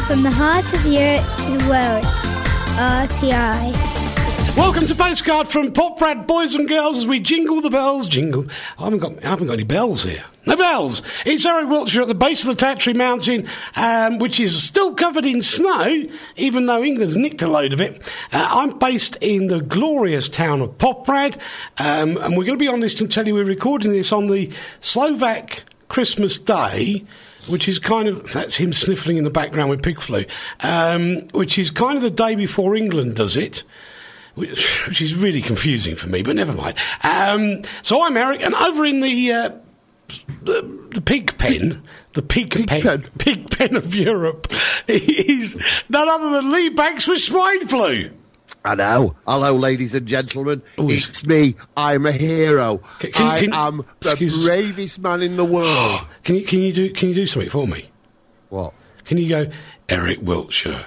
From the heart of Europe to the world, RTI. Welcome to Postcard from Poprad, boys and girls, as we jingle the bells. Jingle. I haven't got any bells here. No bells. It's Eric Wiltshire at the base of the Tatry Mountain, which is still covered in snow, even though England's nicked a load of it. I'm based in the glorious town of Poprad, and we're going to be honest and tell you we're recording this on the Slovak Christmas Day, which is kind of, that's him sniffling in the background with pig flu, which is kind of the day before England does it. Which is really confusing for me, but never mind. So I'm Eric, and over in the pig pen, pig pen of Europe, is none other than Lee Banks with swine flu. I know. Hello, ladies and gentlemen. It's me. I'm a hero. I am the bravest man in the world. Can you do something for me? What? Can you go, Eric Wiltshire?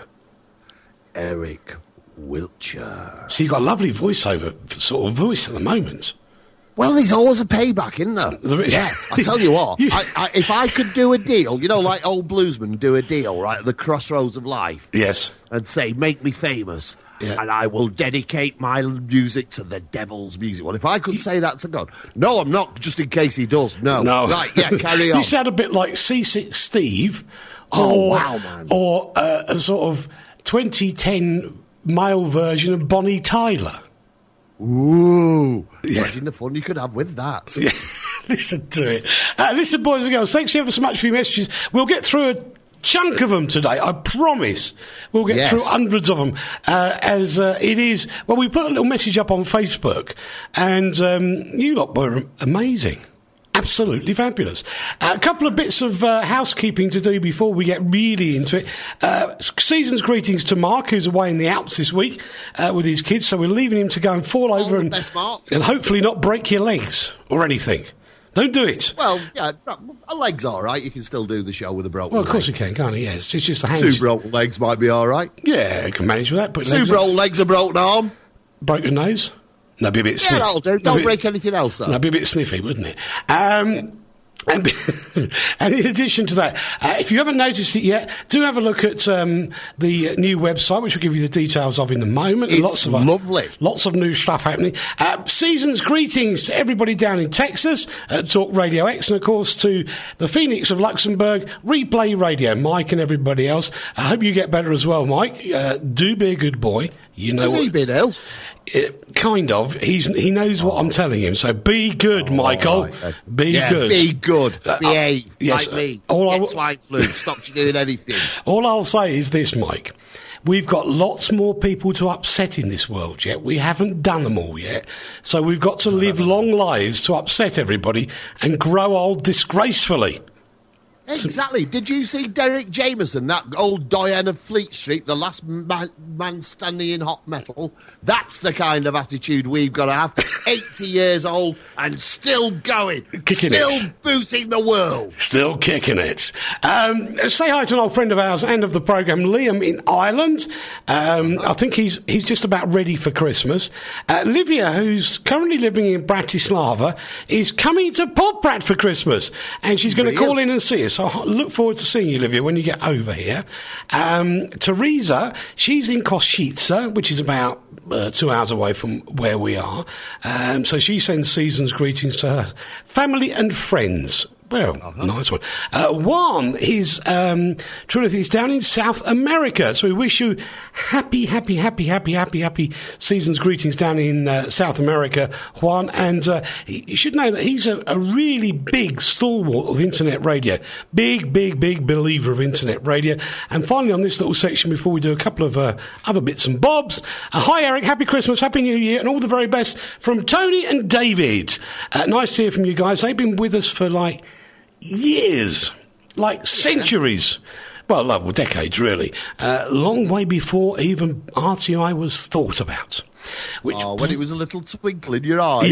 Eric Wiltshire. So you've got a lovely voiceover sort of voice at the moment. Well, there's always a payback, isn't there? Yeah, I tell you what, if I could do a deal, you know, like old bluesmen do a deal, right, at the crossroads of life. Yes. And say, make me famous, and I will dedicate my music to the devil's music. Well, if I could say that to God. No, I'm not, just in case he does. No. Right, yeah, carry on. You sound a bit like Seasick Steve. Wow, man. Or a sort of 2010... male version of Bonnie Tyler. Ooh. Yeah. Imagine the fun you could have with that. Yeah. Listen to it. Listen, boys and girls, thanks ever so much for your messages. We'll get through a chunk of them today, I promise. We'll get through hundreds of them. As it is... Well, we put a little message up on Facebook, and you lot were amazing. Absolutely fabulous. A couple of bits of housekeeping to do before we get really into it. Season's greetings to Mark, who's away in the Alps this week with his kids, so we're leaving him to go and fall over and hopefully not break your legs or anything. Don't do it. Well, yeah, a leg's all right. You can still do the show with a broken leg. Well, of course you can, can't you? Yes, it's just the hands. 2 broken legs might be all right. Yeah, you can manage with that. But 2 broken legs, a broken arm. Broken nose. No, be a bit sniffy. Yeah, that'll do. Don't break anything else, though. No, be a bit sniffy, wouldn't it? And in addition to that, if you haven't noticed it yet, do have a look at the new website, which we'll give you the details of in a moment. It's lovely. Lots of new stuff happening. Season's greetings to everybody down in Texas at Talk Radio X, and of course to the Phoenix of Luxembourg, Replay Radio, Mike and everybody else. I hope you get better as well, Mike. Do be a good boy. You know. Has he been ill? Kind of. He knows what I'm telling him. So be good, Michael. Right. Be good. Be good. Behave. Yes, like me. Get swine flu. Stop you doing anything. All I'll say is this, Mike. We've got lots more people to upset in this world yet. We haven't done them all yet. So we've got to live long lives to upset everybody and grow old disgracefully. Exactly. Did you see Derek Jameson, that old doyen of Fleet Street, the last man standing in hot metal? That's the kind of attitude we've got to have. 80 years old and still going. Still booting the world. Still kicking it. Say hi to an old friend of ours and of the programme, Liam in Ireland. I think he's just about ready for Christmas. Livia, who's currently living in Bratislava, is coming to Poprad for Christmas. And she's going to call in and see us. So I look forward to seeing you, Livia, when you get over here. Teresa, she's in Košice, which is about 2 hours away from where we are. So she sends season's greetings to her family and friends. Well, nice one. Juan is, truly, he's down in South America. So we wish you happy season's greetings down in South America, Juan. And you should know that he's a really big stalwart of internet radio. Big believer of internet radio. And finally, on this little section, before we do a couple of other bits and bobs, hi, Eric. Happy Christmas, Happy New Year, and all the very best from Tony and David. Nice to hear from you guys. They've been with us for, years, centuries. Well, decades, really. Long way before even RTI was thought about. When it was a little twinkle in your eye.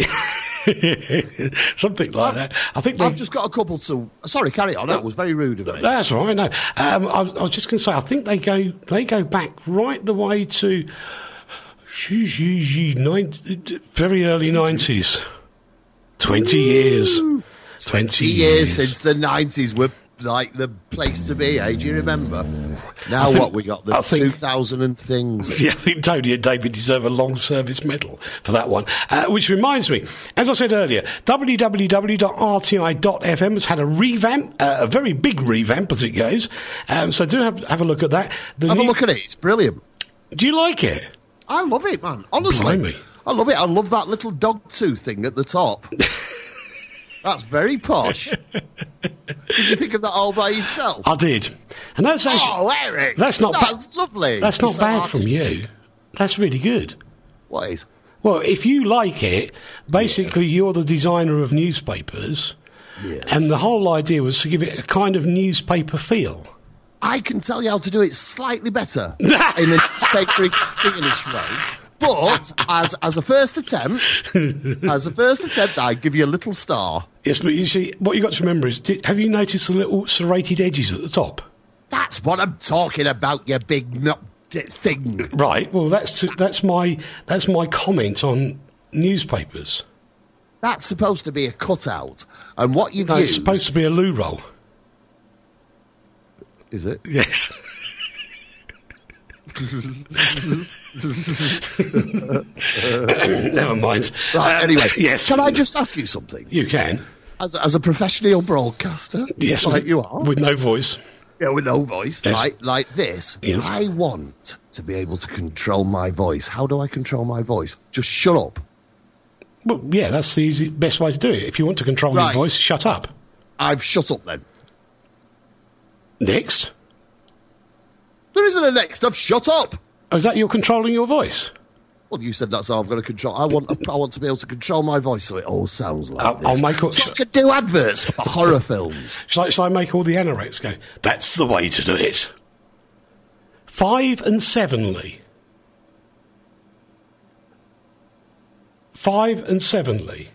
Something like that. I think I've just got a couple to... Sorry, carry on. That was very rude of me. That's all right, no. I was just going to say, I think they go back right the way to... very early 90s. 20 years. 20 years since the 90s. We're like the place to be, eh? Do you remember? Now what we got? The 2000 and things. Yeah, I think Tony and David deserve a long service medal for that one. Which reminds me, as I said earlier, www.rti.fm has had a revamp, a very big revamp as it goes. So do have a look at that. Have a look at it. It's brilliant. Do you like it? I love it, man. Honestly. Blimey. I love it. I love that little dog tooth thing at the top. That's very posh. Did you think of that all by yourself? I did. And that's actually... Eric! That's lovely. That's not bad from you. That's really good. What is? Well, if you like it, basically you're the designer of newspapers. Yes. And the whole idea was to give it a kind of newspaper feel. I can tell you how to do it slightly better in a newspaper English way. But as a first attempt, I'd give you a little star. Yes, but you see, what you've got to remember is, have you noticed the little serrated edges at the top? That's what I'm talking about, you big nut thing. Right. Well, that's my comment on newspapers. That's supposed to be a cutout, and what you've No, used... it's supposed to be a loo roll. Is it? Yes. Never mind. Right, anyway. Yes. Can I just ask you something? You can. As a professional broadcaster, Yes, like you are. With no voice. Yeah, with no voice, Yes. like this. Yes. I want to be able to control my voice. How do I control my voice? Just shut up. Well, yeah, that's the best way to do it. If you want to control your Right. voice, shut up. I've shut up then. Next. There isn't a next. I've shut up. Oh, is that you're controlling your voice? Well, you said that's how I'm going to control. I want to be able to control my voice so it all sounds like I'll this. make So I could do adverts for horror films. Shall I make all the anoraks go, that's the way to do it? 5 and 7, Lee. 5 and 7, Lee.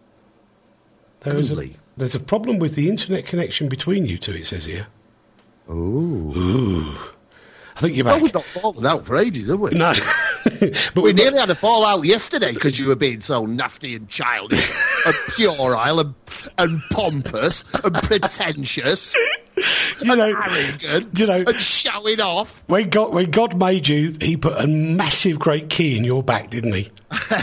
Lee. There's a problem with the internet connection between you two, it says here. Ooh. I think you're back. Well, we've not fallen out for ages, have we? No. But We nearly had a fallout yesterday because you were being so nasty and childish and puerile and pompous and pretentious and arrogant and showing off. When God made you, he put a massive great key in your back, didn't he?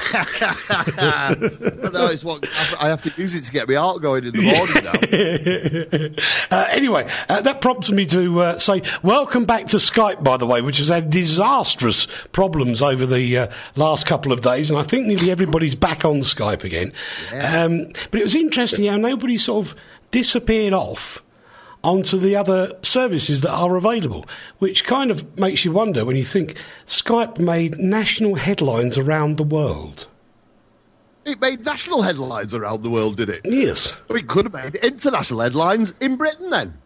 No, it's what I have to use it to get my heart going in the morning now. Anyway, that prompts me to say welcome back to Skype, by the way, which has had disastrous problems over the last couple of days, and I think nearly everybody's back on Skype again. Yeah. But it was interesting how nobody sort of disappeared off onto the other services that are available, which kind of makes you wonder when you think Skype made national headlines around the world. It made national headlines around the world, did it? Yes. It could have made international headlines in Britain then.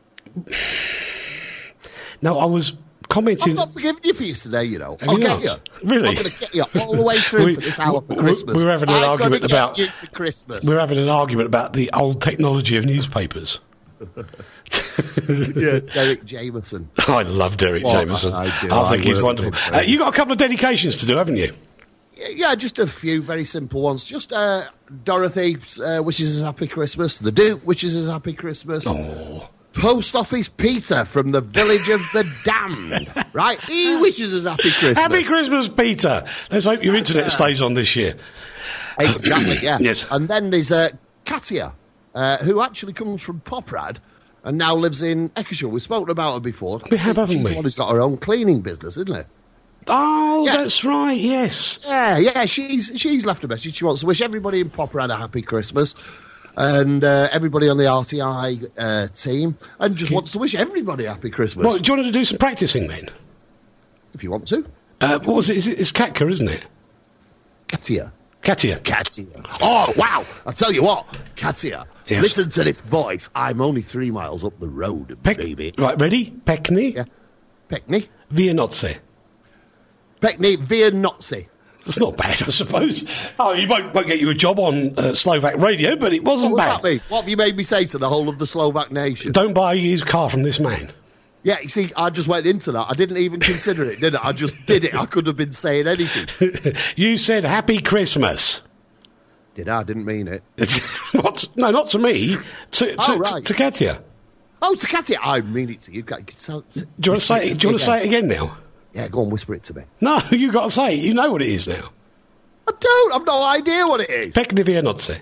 Now, I was commenting... I've not forgiven you for yesterday, you know. Have I'll you get not? you. Really? I'm going to get you all the way through for this hour for Christmas. We're having an argument about... you for Christmas. We're having an argument about the old technology of newspapers. Yeah, Derek Jameson. I love Derek Jameson. I do. I think he's work wonderful. with him. You've got a couple of dedications to do, haven't you? Yeah, just a few very simple ones. Just Dorothy wishes us happy Christmas. The Duke wishes us happy Christmas. Oh. Post Office Peter from the village of the damned. Right? He wishes us happy Christmas. Happy Christmas, Peter. Let's hope your internet stays on this year. Exactly, yeah. Yes. And then there's Katia, who actually comes from Poprad and now lives in Eccleshire. We've spoken about her before. We have, haven't She's we? the one who's got her own cleaning business, isn't it? Oh, Yeah. that's right, yes. Yeah, she's left a message. She wants to wish everybody in Poprad a happy Christmas and everybody on the RTI team, and just wants to wish everybody a happy Christmas. Well, do you want to do some practising then? If you want to. What was it? It's Katka, isn't it? Katia. Katia. Oh, wow. I'll tell you what, Katia, Yes. listen to this voice. I'm only 3 miles up the road, baby. Right, ready? Pekni. Yeah. Pekni. Vianoce. Pekni via Nazi. That's not bad, I suppose. Oh, you won't get you a job on Slovak radio, but it wasn't What was bad. that mean? What have you made me say to the whole of the Slovak nation? Don't buy a used car from this man. Yeah, you see, I just went into that. I didn't even consider it, did I? I just did it. I could have been saying anything. You said Happy Christmas. Did I? I didn't mean it. What? No, not to me. To Right. Katia. Oh, Tecate. I mean it to you. Do you want to say it? Do you want to say it again now? Yeah, go on, whisper it to me. No, you got to say it. You know what it is now. I don't. I've no idea what it is. Pecny Vianozzi.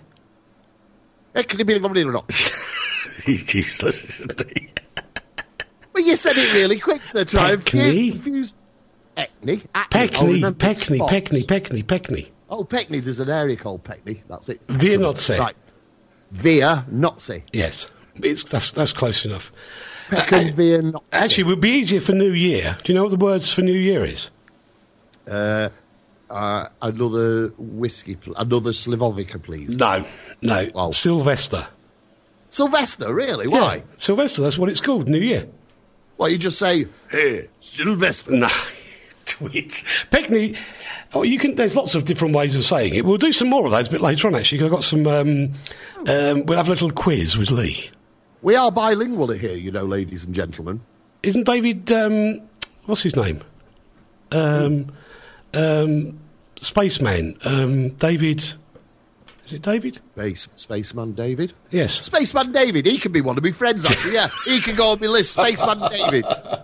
He's useless, isn't he? Well, you said it really quick, so try and confuse. Peckney. Peckney. Oh, Peckney. There's an area called Peckney. That's it. Vianozzi. Right. Vianozzi. Yes. That's close enough. Peckham Vianozzi. Actually, it would be easier for New Year. Do you know what the words for New Year is? Another whiskey, another Slivovica, please. No. Oh. Sylvester. Sylvester, really? Why? Yeah, Sylvester, that's what it's called, New Year. Well, you just say, hey, Sylvester. No. Twit. Peckney, there's lots of different ways of saying it. We'll do some more of those a bit later on, actually, because I've got some, we'll have a little quiz with Lee. We are bilingual here, you know, ladies and gentlemen. Isn't David, what's his name? Spaceman. David... Is it David? Spaceman David? Yes. Spaceman David, he can be one of my friends, actually, yeah. He can go on my list, Spaceman David.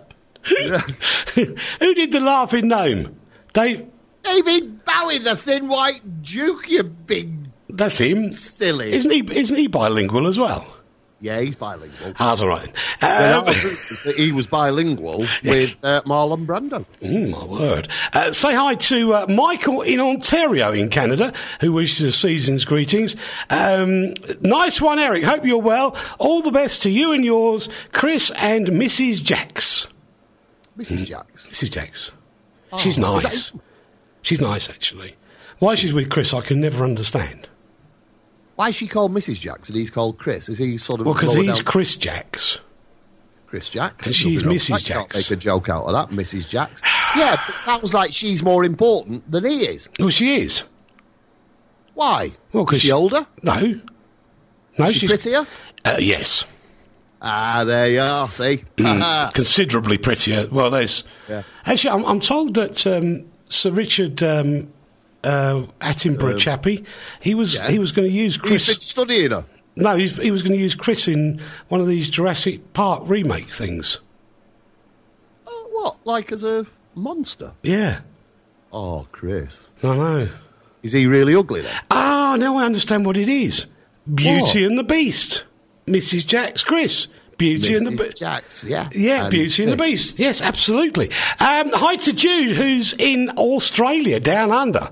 Who did the laughing gnome? David Bowie, the thin white duke, you big... That's him. Silly. Isn't he bilingual as well? Yeah, he's bilingual. That's all right. He was bilingual with Marlon Brando. My word. Say hi to Michael in Ontario in Canada, who wishes us season's greetings. Nice one, Eric. Hope you're well. All the best to you and yours, Chris and Mrs. Jacks. Mrs. Jacks? Mrs. Jacks. Oh, she's nice. She's nice, actually. Why she's with Chris, I can never understand. Why is she called Mrs. Jacks and he's called Chris? Is he sort of... Well, because he's Chris Jacks. Chris Jacks? And she's Mrs. Jacks. Can't make a joke out of that, Mrs. Jacks. Yeah, but it sounds like she's more important than he is. Well, she is. Why? Well, because is she older? No. Is she prettier? Yes. Ah, there you are, see? Considerably prettier. Well, there's... Yeah. Actually, I'm told that Sir Richard... Attenborough chappie. He was going to use Chris. He's been studying her. No, he was going to use Chris in one of these Jurassic Park remake things. What? Like as a monster? Yeah. Oh, Chris. I know. Is he really ugly then? Ah, now I understand what it is. Beauty and the Beast. Mrs. Jacks, Chris. Beauty and the Beast. Jacks, yeah. Yeah, and Beauty and the Beast. Yes, absolutely. Hi to Jude, who's in Australia, down under.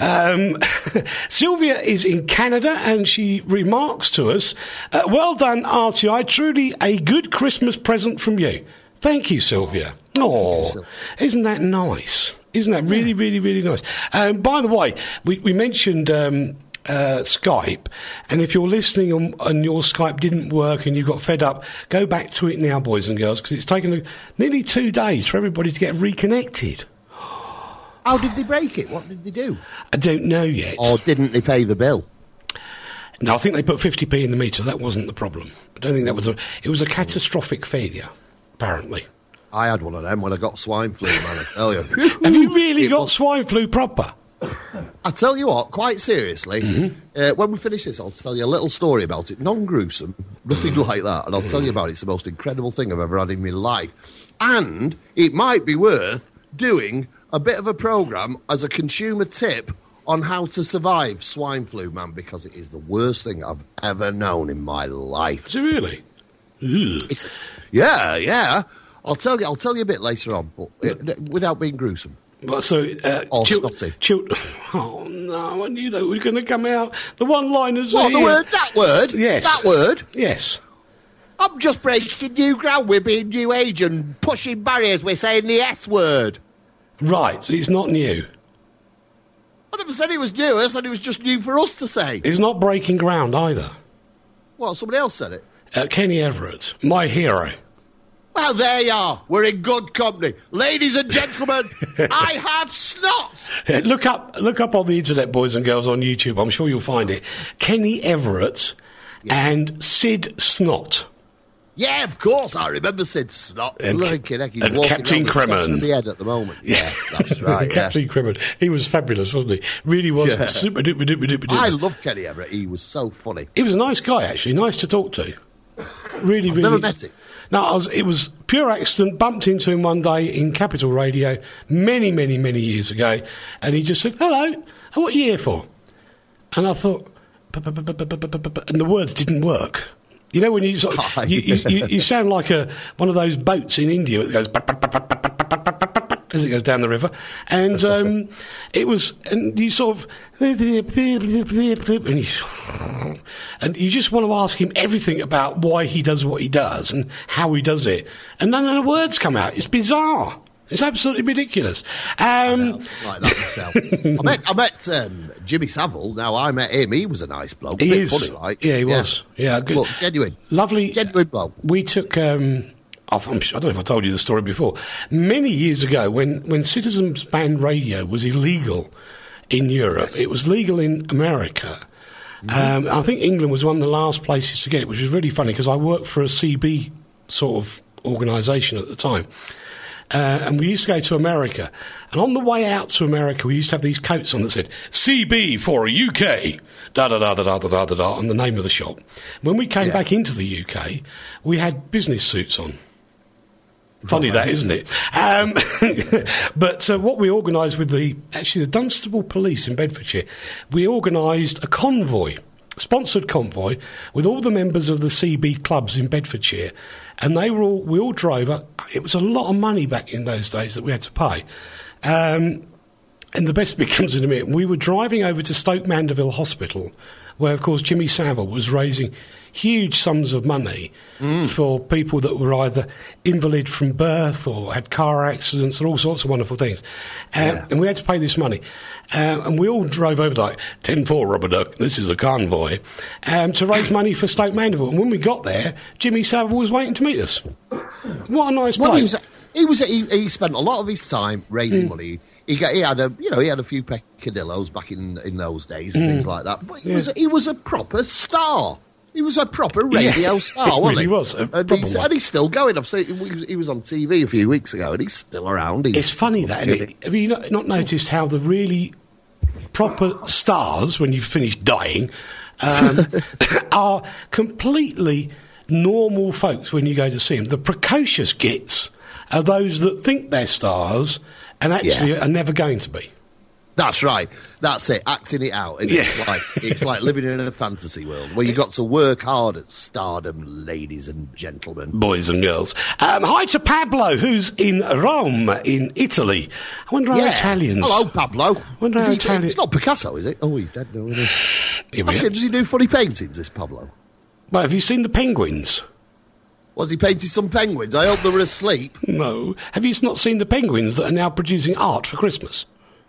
Sylvia is in Canada, and she remarks to us, well done, RTI. Truly a good Christmas present from you. Thank you, Sylvia. Oh, isn't that nice? Isn't that really, really, really nice? By the way, we mentioned... Skype, and if you're listening and your Skype didn't work and you got fed up, go back to it now, boys and girls, because it's taken nearly 2 days for everybody to get reconnected. How did they break it? What did they do? I don't know yet. Or didn't they pay the bill? No, I think they put 50p in the meter. That wasn't the problem. I don't think that was it was a catastrophic failure, apparently. I had one of them when I got swine flu, man, I tell you. Have you really got swine flu proper? I tell you what, quite seriously, when we finish this, I'll tell you a little story about it. Non-gruesome, nothing like that. And I'll tell you about it. It's the most incredible thing I've ever had in my life. And it might be worth doing a bit of a programme as a consumer tip on how to survive swine flu, man, because it is the worst thing I've ever known in my life. Is it really? Yeah. I'll tell you a bit later on, but without being gruesome. Well, so, snotty. Oh, no, I knew that was going to come out. The one-liners What, here. That word? Yes. That word? Yes. I'm just breaking new ground. We're being new age and pushing barriers. We're saying the S word. Right, it's not new. I never said it was new. I said it was just new for us to say. It's not breaking ground either. Well, somebody else said it. Kenny Everett, my hero. Well, there you are. We're in good company. Ladies and gentlemen, I have snot. Look up on the internet, boys and girls, on YouTube. I'm sure you'll find it. Kenny Everett and Sid Snot. Yeah, of course. I remember Sid Snot. And Captain Cremon. The head at the moment. Yeah, that's right. Captain Cremon. He was fabulous, wasn't he? Really was. Yeah. Super duper duper duper duper. I love Kenny Everett. He was so funny. He was a nice guy, actually. Nice to talk to. Really, I've really. never met him. No, it was pure accident. Bumped into him one day in Capital Radio many, many, many years ago, and he just said, "Hello, what are you here for?" And I thought, and the words didn't work. You know when you sort of, you sound like one of those boats in India that goes as it goes down the river, and it was, and you sort of, and you just want to ask him everything about why he does what he does and how he does it, and none of the words come out. It's bizarre. It's absolutely ridiculous. Like that myself. I met Jimmy Savile. Now, I met him. He was a nice bloke. He is. Funny, like. Yeah, he was. Yeah, good. Look, genuine. Lovely. Genuine bloke. We took... I don't know if I told you the story before. Many years ago, when Citizens Band Radio was illegal in Europe, It was legal in America. I think England was one of the last places to get it, which was really funny because I worked for a CB sort of organisation at the time. And we used to go to America. And on the way out to America, we used to have these coats on that said, CB for UK, da-da-da-da-da-da-da-da, on the name of the shop. When we came back into the UK, we had business suits on. Funny that, isn't it? But what we organised with the Dunstable Police in Bedfordshire, we organised a convoy, sponsored convoy, with all the members of the CB clubs in Bedfordshire. And we all drove up. It was a lot of money back in those days that we had to pay. And the best bit comes in a minute. We were driving over to Stoke Mandeville Hospital, where, of course, Jimmy Savile was raising huge sums of money for people that were either invalid from birth or had car accidents or all sorts of wonderful things. And we had to pay this money. And we all drove over like, 10-4, Rubber Duck, this is a convoy, to raise money for Stoke Mandeville. And when we got there, Jimmy Savile was waiting to meet us. What a nice place. He spent a lot of his time raising money. He had a few peccadillos back in those days and things like that. But he was a proper star. He was a proper radio star, wasn't he? He was. And he's still going. I've seen he was on TV a few weeks ago, and he's still around. It's funny that, isn't it? Have you not noticed how the really proper stars, when you've finished dying, are completely normal folks when you go to see them? The precocious gits are those that think they're stars and actually are never going to be. That's right. That's it. Acting it out. And it's like living in a fantasy world where you got to work hard at stardom, ladies and gentlemen, boys and girls. Hi to Pablo, who's in Rome, in Italy. I wonder how Italians. Hello, Pablo. It's not Picasso, is it? Oh, he's dead now, isn't he? Does he do funny paintings? This Pablo. Well, have you seen the penguins? Was he painted some penguins? I hope they were asleep. No. Have you not seen the penguins that are now producing art for Christmas?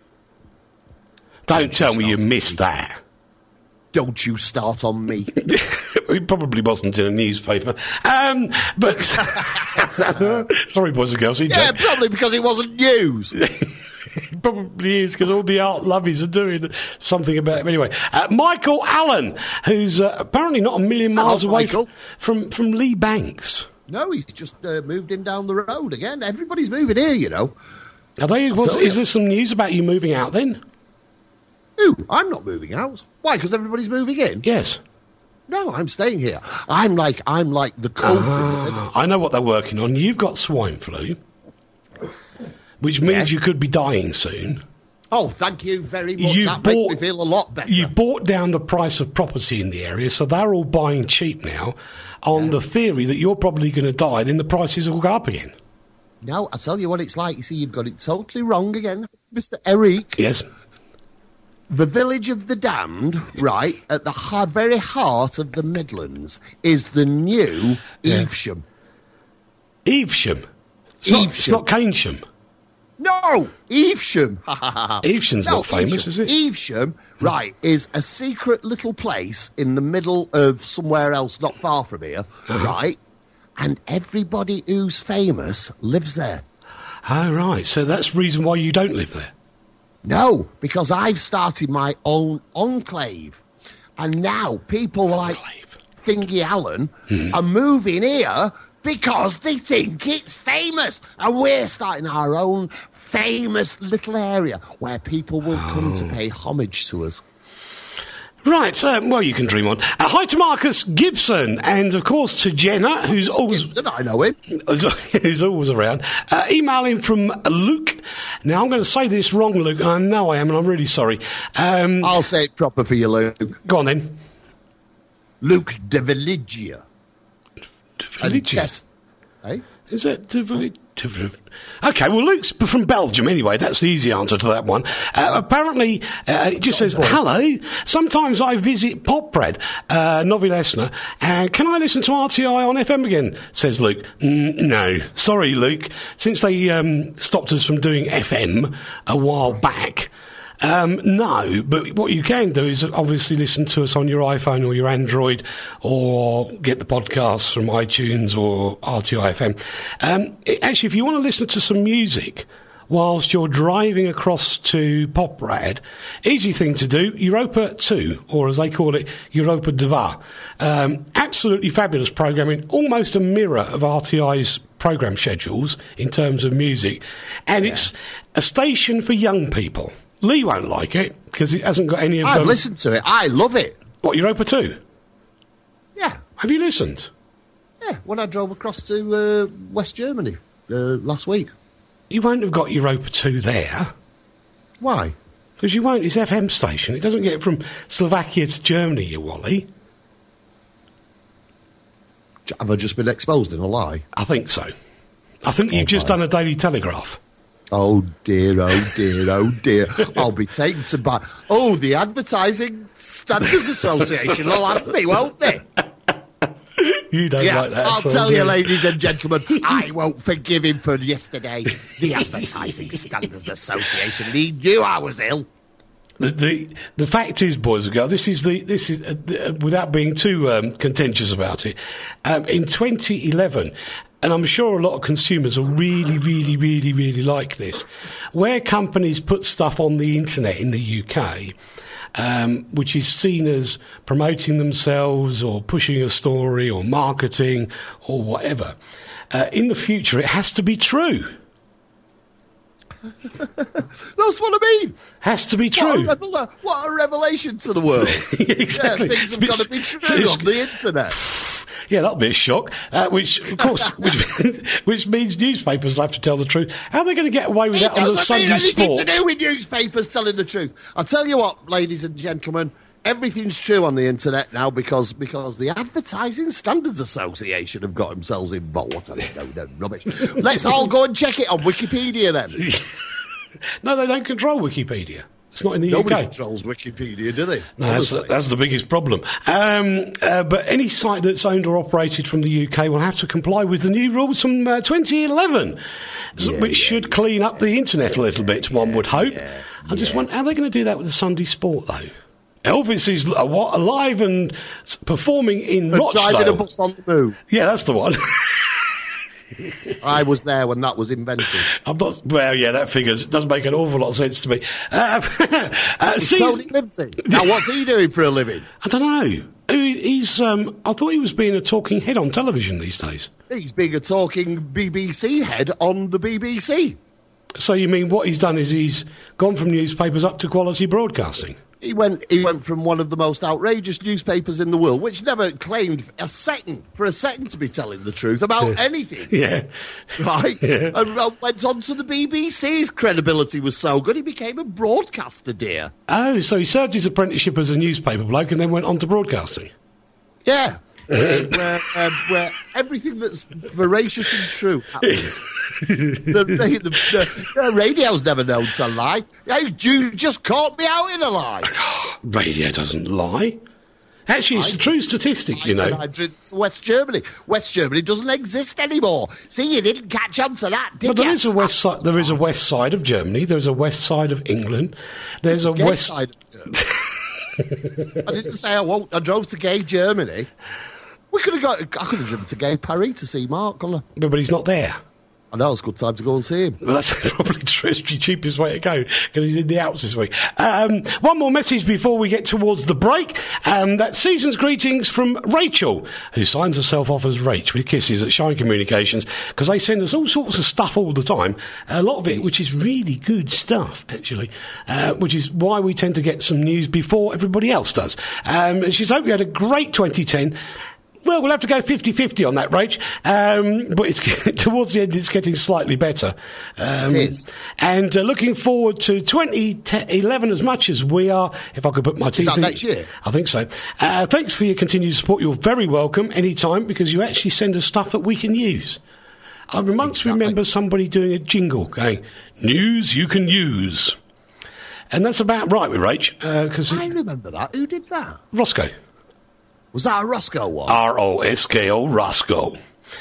Don't tell me you missed that. Don't you start on me. It probably wasn't in a newspaper. But sorry, boys and girls. Yeah, probably because it wasn't news. It probably is, because all the art lovies are doing something about it. Anyway, Michael Allen, who's apparently not a million miles away from Lee Banks. No, he's just moved in down the road again. Everybody's moving here, you know. Are they? Is there some news about you moving out then? Who? I'm not moving out. Why? Because everybody's moving in? Yes. No, I'm staying here. I'm like the cult in the middle. I know what they're working on. You've got swine flu, which means you could be dying soon. Oh, thank you very much. That makes me feel a lot better. You've brought down the price of property in the area, so they're all buying cheap now on the theory that you're probably going to die, then the prices will go up again. No, I tell you what it's like. You see, you've got it totally wrong again, Mr. Eric. Yes. The village of the damned, right, at the very heart of the Midlands, is the new Evesham. Evesham? It's not Keynsham. No! Evesham! Evesham's not famous, is it? Evesham, right, is a secret little place in the middle of somewhere else not far from here, right? And everybody who's famous lives there. Oh, right. So that's the reason why you don't live there. No, because I've started my own enclave. And now people like Thingy Allen are moving here because they think it's famous. And we're starting our own famous little area where people will come to pay homage to us. Right, well, you can dream on. Hi to Marcus Gibson, and of course to Jenna, who's always... Gibson, I know him. who's always around. Email in from Luke. Now, I'm going to say this wrong, Luke. I know I am, and I'm really sorry. I'll say it proper for you, Luke. Go on, then. Luke de Valigia. And Chess... Eh? Is that de Valigia? Okay, well, Luke's from Belgium anyway. That's the easy answer to that one. Apparently, it just says, hello, sometimes I visit Poprad, Novi Lesna, and can I listen to RTI on FM again, says Luke. No. Sorry, Luke. Since they stopped us from doing FM a while back, no, but what you can do is obviously listen to us on your iPhone or your Android, or get the podcasts from iTunes or RTI FM. Actually, if you want to listen to some music whilst you're driving across to Poprad, easy thing to do, Europa 2, or as they call it, Europa 2. Absolutely fabulous programming, almost a mirror of RTI's program schedules in terms of music, and it's a station for young people. Lee won't like it, because it hasn't got any of them. I've listened to it. I love it. What, Europa 2? Yeah. Have you listened? Yeah, when I drove across to West Germany last week. You won't have got Europa 2 there. Why? Because you won't. It's FM station. It doesn't get from Slovakia to Germany, you Wally. Have I just been exposed in a lie? I think so. I think you've just done a Daily Telegraph. Oh dear, oh dear, oh dear. I'll be taken to buy. Oh, the Advertising Standards Association will have me, won't they? You don't like that. I'll tell you, ladies and gentlemen, I won't forgive him for yesterday. The Advertising Standards Association. He knew I was ill. The fact is, boys and girls, this is without being too contentious about it. In 2011, and I'm sure a lot of consumers will really, really, really, really like this, where companies put stuff on the internet in the UK, which is seen as promoting themselves or pushing a story or marketing or whatever. In the future, it has to be true. That's what I mean. Has to be true. What a revelation to the world. Exactly. Yeah, things have got to be true on the internet. Yeah, that'll be a shock. Which, of course, which means newspapers will have to tell the truth. How are they going to get away with that on the Sunday Sport? It doesn't mean anything to do with newspapers telling the truth. I'll tell you what, ladies and gentlemen, everything's true on the internet now because the Advertising Standards Association have got themselves involved. What a load of rubbish. Let's all go and check it on Wikipedia then. No, they don't control Wikipedia. It's not in the Nobody UK. controls Wikipedia, do they? No, that's the biggest problem. But any site that's owned or operated from the UK will have to comply with the new rules from 2011, which should clean up the internet a little bit, one would hope. I just wonder, how are they going to do that with the Sunday Sport, though? Elvis is alive and performing in Rochdale. Driving a bus on the moon. Yeah, that's the one. I was there when that was invented. Well, yeah, that figures. It does make an awful lot of sense to me. Tony Limpton. Now, what's he doing for a living? I don't know. He's. I thought he was being a talking head on television these days. He's being a talking BBC head on the BBC. So you mean what he's done is he's gone from newspapers up to quality broadcasting? He went from one of the most outrageous newspapers in the world, which never claimed for a second to be telling the truth about anything. Yeah. Right? Yeah. And went on to the BBC's credibility was so good, he became a broadcaster, dear. Oh, so he served his apprenticeship as a newspaper bloke and then went on to broadcasting? Yeah. where everything that's veracious and true happens. The radio's never known to lie. You just caught me out in a lie. Radio doesn't lie. Actually, it's a true statistic, you know. I drink to West Germany. West Germany doesn't exist anymore. See, you didn't catch on to that, did you? But there is a west side. There is a west side of Germany. There's a west side of England. There's a west side of Germany. I didn't say I drove to gay Germany. I could have driven to gay Paris to see Mark, couldn't I? But he's not there. I know, it's a good time to go and see him. Well, that's probably the cheapest way to go, because he's in the Alps this week. One more message before we get towards the break. That's season's greetings from Rachel, who signs herself off as Rach with kisses at Shine Communications, because they send us all sorts of stuff all the time. A lot of it, which is really good stuff, actually, which is why we tend to get some news before everybody else does. And she's hoping you had a great 2010. Well, we'll have to go 50-50 on that, Rach. But it's towards the end, it's getting slightly better. It is. And looking forward to 2011 as much as we are. If I could put my teeth in. Is that next year? I think so. Thanks for your continued support. You're very welcome anytime, because you actually send us stuff that we can use. I once remember somebody doing a jingle going, "News you can use." And that's about right with Rach. I remember that. Who did that? Roscoe. Was that a Roscoe one? R-O-S-K-O, Roscoe.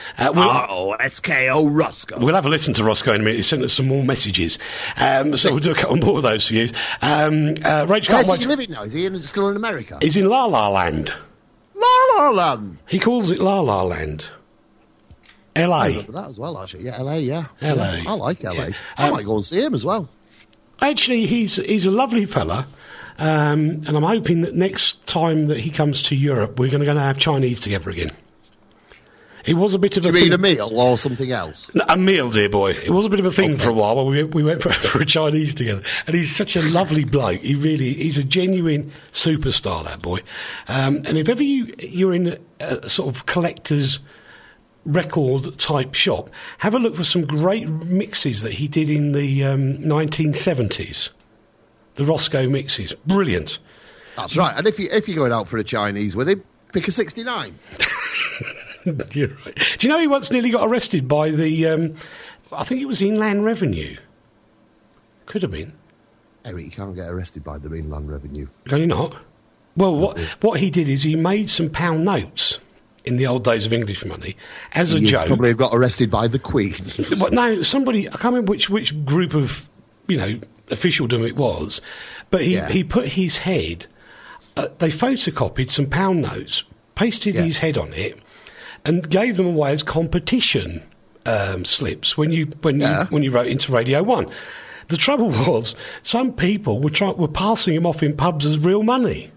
R-O-S-K-O, Roscoe. We'll have a listen to Roscoe in a minute. He sent us some more messages. So we'll do a couple more of those for you. Rach, where's he living now? Is he still in America? He's in La La Land. La La Land. He calls it La La Land. L.A. I remember that as well, actually. Yeah, L.A., yeah. L.A. Yeah, I like L.A. Yeah. I might go and see him as well. Actually, he's a lovely fella. And I'm hoping that next time that he comes to Europe, we're going to have Chinese together again. It was a bit of a thing. Do you mean a meal or something else? No, a meal, dear boy. It was a bit of a thing for a while when we went for a Chinese together. And he's such a lovely bloke. He's a genuine superstar, that boy. And if ever you're in a sort of collector's record type shop, have a look for some great mixes that he did in the 1970s. The Roscoe mixes. Brilliant. That's right. And if you're going out for a Chinese with him, pick a 69. You're right. Do you know he once nearly got arrested by the, I think it was Inland Revenue. Could have been. Eric, you can't get arrested by the Inland Revenue. Can you not? Well, what he did is he made some pound notes in the old days of English money as a joke. Probably got arrested by the Queen. But no, somebody, I can't remember which group of, officialdom it was, but he put his head, they photocopied some pound notes, pasted his head on it, and gave them away as competition slips when you wrote into Radio 1. The trouble was, some people were passing him off in pubs as real money.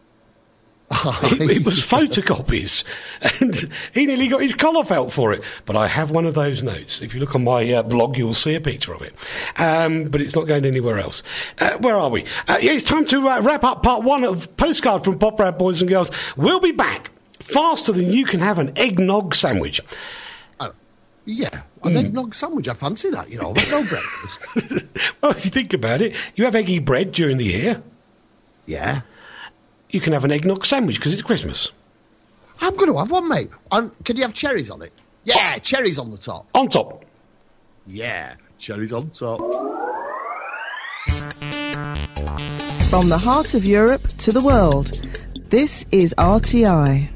It was photocopies, and he nearly got his collar felt for it. But I have one of those notes. If you look on my blog, you'll see a picture of it. But it's not going anywhere else. Where are we? It's time to wrap up part one of Postcard from Pop Rad Boys and Girls. We'll be back faster than you can have an eggnog sandwich. Yeah, an eggnog sandwich. I fancy that, no breakfast. Well, if you think about it, you have eggy bread during the year. Yeah. You can have an eggnog sandwich because it's Christmas. I'm going to have one, mate. Can you have cherries on it? Yeah, cherries on the top. On top. Yeah, cherries on top. From the heart of Europe to the world, this is RTI.